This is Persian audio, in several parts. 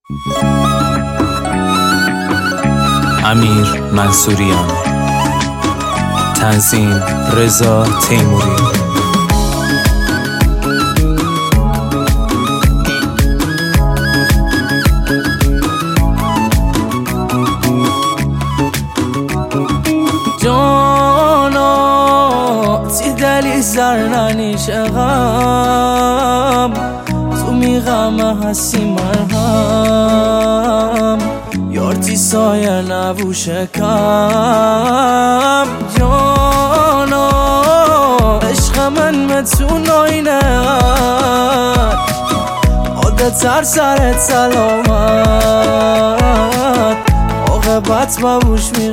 امیر منصوریان، تنظیم رضا تیموری. جانا تی دلی زر ننیشه غم، تو میغمه هستی مرهم، یار تی سایه نبوشه کم. جانا عشق من متون آینه عادت تر سرت سلامت، عاقبت مبوش می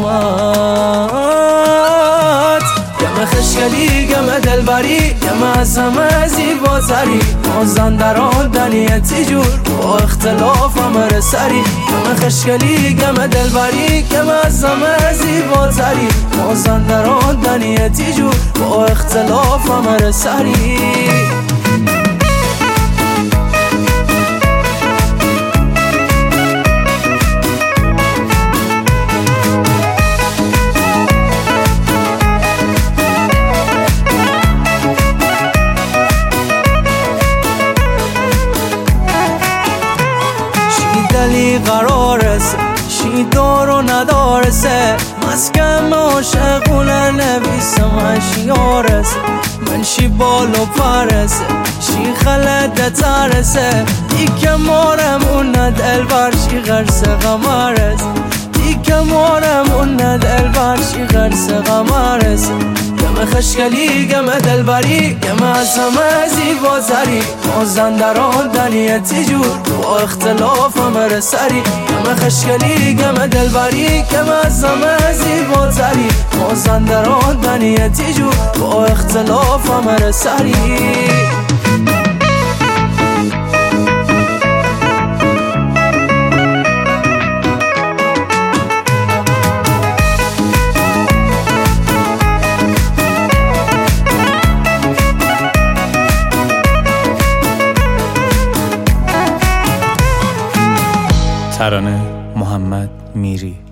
قسمت. گمه خشگلی گمه دلبری گمه از همه زیباتری، مازن در آن دنیتی جور با اختلاف همه سری. گمه خشگلی گمه دلبری گمه از همه زیباتری، مازن در آن دنیتی جور با اختلاف همه سری. دلی قرارسه شی دار و ندارسه، مسکم عاشقونه نویسم اشیارسه. من شی بال و پرسه شی خلده ترسه، دیگه مارم اون دلبر شی غرس غمرسه، دیگه مارم اون دلبر شی غرس غمرسه. گمه خشگلی گمه دلبری گمه از همه زیباتری، مازن در آن دنیتی جور با اختلاف همه سری. گمه خشگلی گمه دلبری گمه از همه زیباتری، مازن در آن دنیتی جور با اختلاف همه سری. ترانه محمد میری.